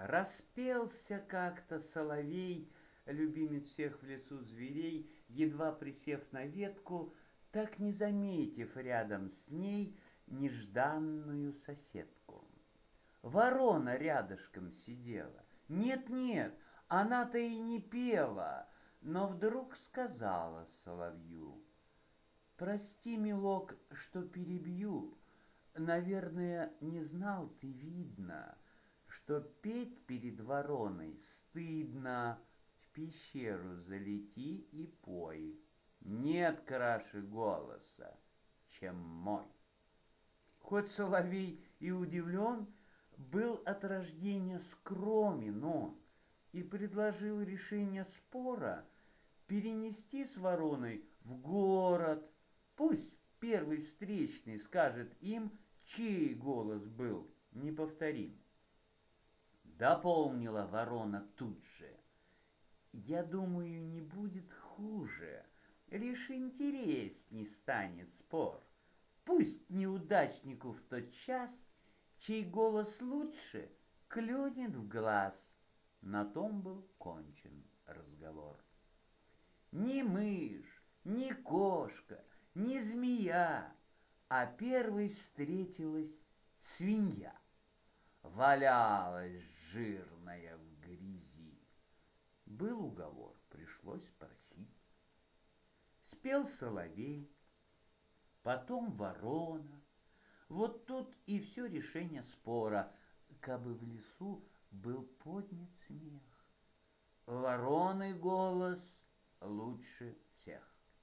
Распелся как-то соловей, любимец всех в лесу зверей, едва присев на ветку, так не заметив рядом с ней нежданную соседку. Ворона рядышком сидела. Нет-нет, она-то и не пела, но вдруг сказала соловью: «Прости, милок, что перебью. Наверное, не знал ты, видно, что петь перед вороной стыдно. В пещеру залети и пой. Нет краше голоса, чем мой». Хоть соловей и удивлен, был от рождения скромен он и предложил решение спора перенести с вороной в город. Пусть первый встречный скажет им, чей голос был неповторим. Дополнила ворона тут же: «Я думаю, не будет хуже, лишь интересней станет спор. Пусть неудачнику в тот час, чей голос лучше, клюнет в глаз». На том был кончен разговор. Ни мышь, ни кошка, ни змея, а первой встретилась свинья. Валялась жирная в грязи. Был уговор, пришлось просить. Спел соловей, потом ворона. Вот тут и все решение спора, кабы в лесу был поднят смех. Вороны голос лучше всех.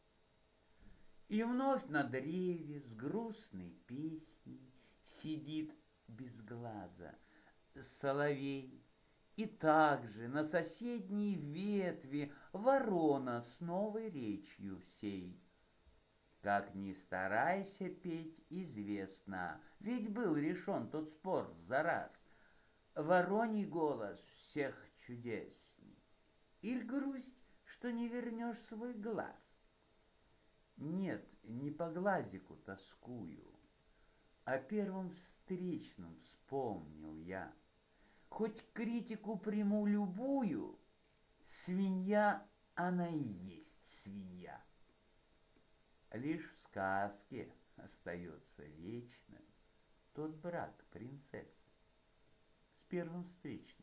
И вновь на древе с грустной песней сидит без глаза соловей. И также на соседней ветви ворона с новой речью сей. Как ни старайся петь, известно, ведь был решен тот спор за раз. Вороний голос всех чудесней. Иль грусть, что не вернешь свой глаз? Нет, не по глазику тоскую, о первом встречном вспомнил я. Хоть критику приму любую, свинья она и есть свинья. Лишь в сказке остается вечным тот брак принцессы с первым встречным.